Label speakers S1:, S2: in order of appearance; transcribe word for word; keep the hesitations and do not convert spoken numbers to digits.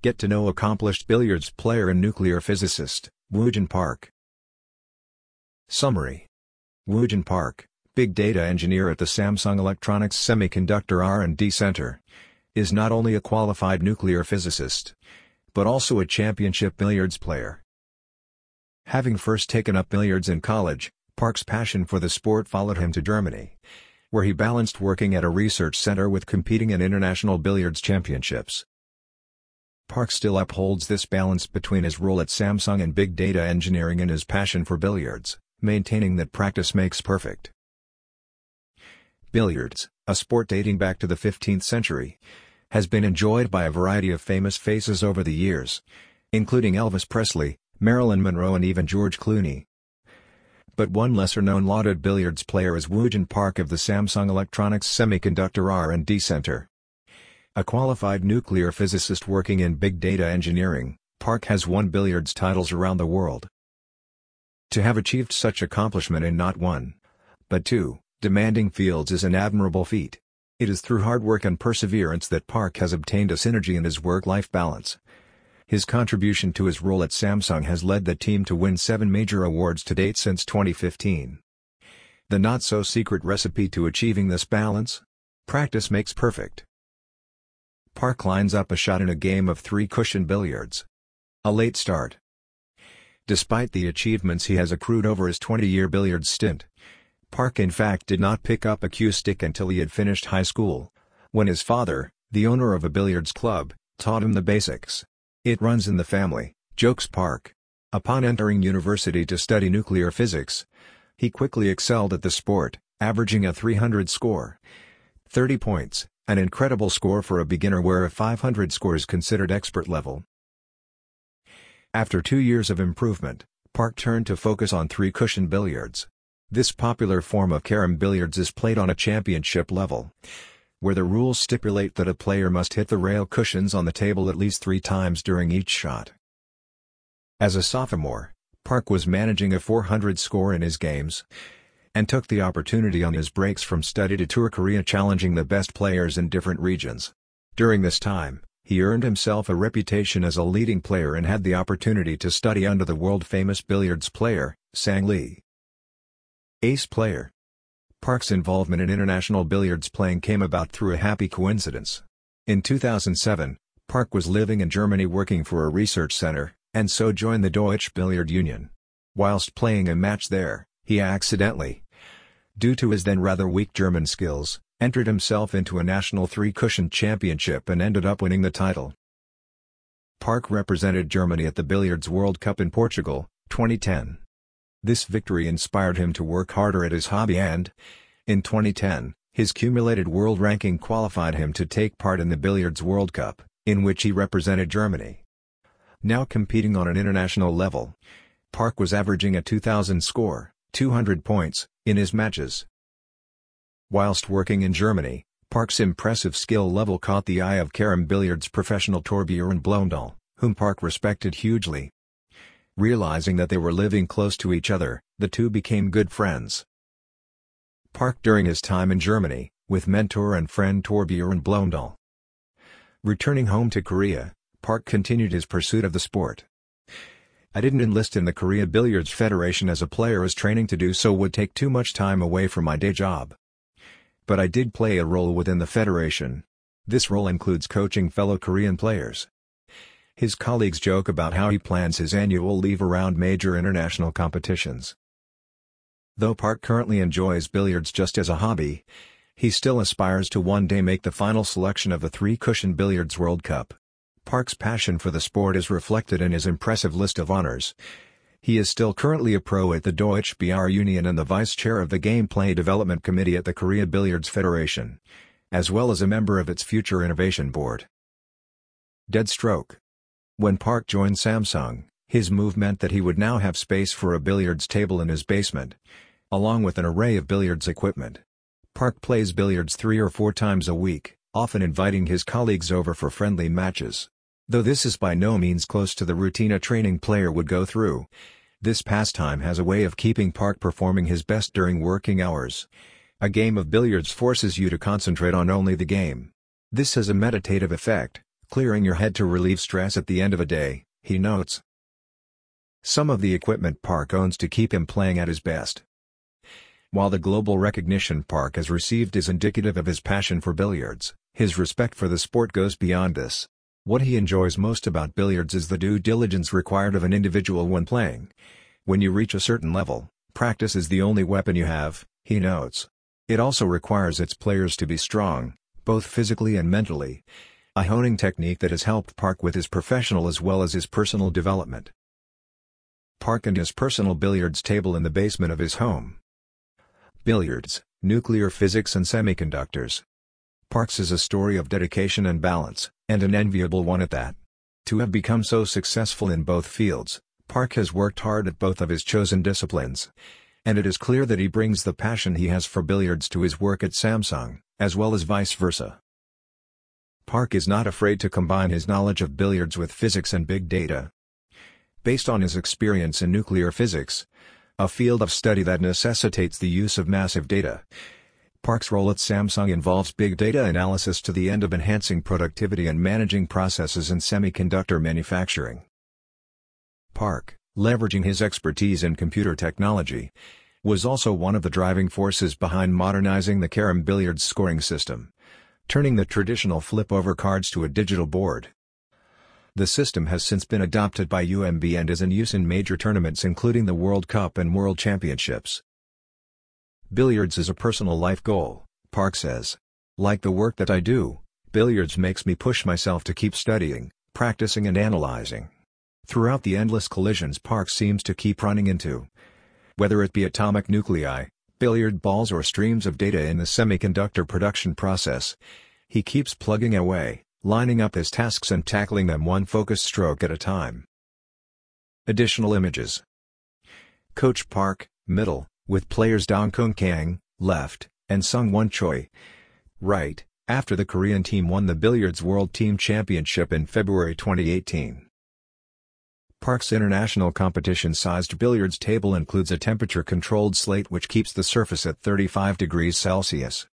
S1: Get to know accomplished billiards player and nuclear physicist, Woojin Park. Summary. Woojin Park, big data engineer at the Samsung Electronics Semiconductor R and D Center, is not only a qualified nuclear physicist, but also a championship billiards player. Having first taken up billiards in college, Park's passion for the sport followed him to Germany, where he balanced working at a research center with competing in international billiards championships. Park still upholds this balance between his role at Samsung and big data engineering and his passion for billiards, maintaining that practice makes perfect. Billiards, a sport dating back to the fifteenth century, has been enjoyed by a variety of famous faces over the years, including Elvis Presley, Marilyn Monroe and even George Clooney. But one lesser-known lauded billiards player is Woojin Park of the Samsung Electronics Semiconductor R and D Center. A qualified nuclear physicist working in big data engineering, Park has won billiards titles around the world. To have achieved such accomplishment in not one, but two, demanding fields is an admirable feat. It is through hard work and perseverance that Park has obtained a synergy in his work-life balance. His contribution to his role at Samsung has led the team to win seven major awards to date since twenty fifteen. The not-so-secret recipe to achieving this balance? Practice makes perfect. Park lines up a shot in a game of three-cushion billiards. A late start. Despite the achievements he has accrued over his twenty-year billiards stint, Park in fact did not pick up a cue stick until he had finished high school, when his father, the owner of a billiards club, taught him the basics. It runs in the family, jokes Park. Upon entering university to study nuclear physics, he quickly excelled at the sport, averaging a three hundred score. thirty points, an incredible score for a beginner where a five hundred score is considered expert level. After two years of improvement, Park turned to focus on three-cushion billiards. This popular form of carom billiards is played on a championship level, where the rules stipulate that a player must hit the rail cushions on the table at least three times during each shot. As a sophomore, Park was managing a four hundred score in his games, and took the opportunity on his breaks from study to tour Korea challenging the best players in different regions. During this time, he earned himself a reputation as a leading player and had the opportunity to study under the world-famous billiards player, Sang Lee. Ace player. Park's involvement in international billiards playing came about through a happy coincidence. In two thousand seven, Park was living in Germany working for a research center, and so joined the Deutsche Billiard Union. Whilst playing a match there, he accidentally, due to his then rather weak German skills, entered himself into a national three-cushion championship and ended up winning the title. Park represented Germany at the Billiards World Cup in Portugal, twenty ten. This victory inspired him to work harder at his hobby and, in twenty ten, his cumulated world ranking qualified him to take part in the Billiards World Cup, in which he represented Germany. Now competing on an international level, Park was averaging a two thousand score, two hundred points, in his matches. Whilst working in Germany, Park's impressive skill level caught the eye of carom billiards professional Torbjörn Blomdahl, whom Park respected hugely. Realizing that they were living close to each other, the two became good friends. Park during his time in Germany, with mentor and friend Torbjörn Blomdahl. Returning home to Korea, Park continued his pursuit of the sport. I didn't enlist in the Korea Billiards Federation as a player as training to do so would take too much time away from my day job. But I did play a role within the federation. This role includes coaching fellow Korean players. His colleagues joke about how he plans his annual leave around major international competitions. Though Park currently enjoys billiards just as a hobby, he still aspires to one day make the final selection of the three-cushion Billiards World Cup. Park's passion for the sport is reflected in his impressive list of honors. He is still currently a pro at the Deutsche Billiard Union and the vice chair of the Gameplay Development Committee at the Korea Billiards Federation, as well as a member of its Future Innovation Board. Dead stroke. When Park joined Samsung, his move meant that he would now have space for a billiards table in his basement, along with an array of billiards equipment. Park plays billiards three or four times a week, often inviting his colleagues over for friendly matches. Though this is by no means close to the routine a training player would go through, this pastime has a way of keeping Park performing his best during working hours. A game of billiards forces you to concentrate on only the game. This has a meditative effect, clearing your head to relieve stress at the end of a day, he notes. Some of the equipment Park owns to keep him playing at his best. While the global recognition Park has received is indicative of his passion for billiards, his respect for the sport goes beyond this. What he enjoys most about billiards is the due diligence required of an individual when playing. When you reach a certain level, practice is the only weapon you have, he notes. It also requires its players to be strong, both physically and mentally, a honing technique that has helped Park with his professional as well as his personal development. Park and his personal billiards table in the basement of his home. Billiards, nuclear physics and semiconductors. Park's is a story of dedication and balance, and an enviable one at that. To have become so successful in both fields, Park has worked hard at both of his chosen disciplines. And it is clear that he brings the passion he has for billiards to his work at Samsung, as well as vice versa. Park is not afraid to combine his knowledge of billiards with physics and big data. Based on his experience in nuclear physics, a field of study that necessitates the use of massive data, Park's role at Samsung involves big data analysis to the end of enhancing productivity and managing processes in semiconductor manufacturing. Park, leveraging his expertise in computer technology, was also one of the driving forces behind modernizing the Carom billiards scoring system, turning the traditional flip-over cards to a digital board. The system has since been adopted by U M B and is in use in major tournaments including the World Cup and World Championships. Billiards is a personal life goal, Park says. Like the work that I do, billiards makes me push myself to keep studying, practicing and analyzing. Throughout the endless collisions Park seems to keep running into, whether it be atomic nuclei, billiard balls or streams of data in the semiconductor production process, he keeps plugging away, lining up his tasks and tackling them one focused stroke at a time. Additional images. Coach Park, middle, with players Dong Kung Kang, left, and Sung Won Choi, right, after the Korean team won the Billiards World Team Championship in February twenty eighteen. Park's international competition-sized billiards table includes a temperature-controlled slate which keeps the surface at thirty-five degrees Celsius.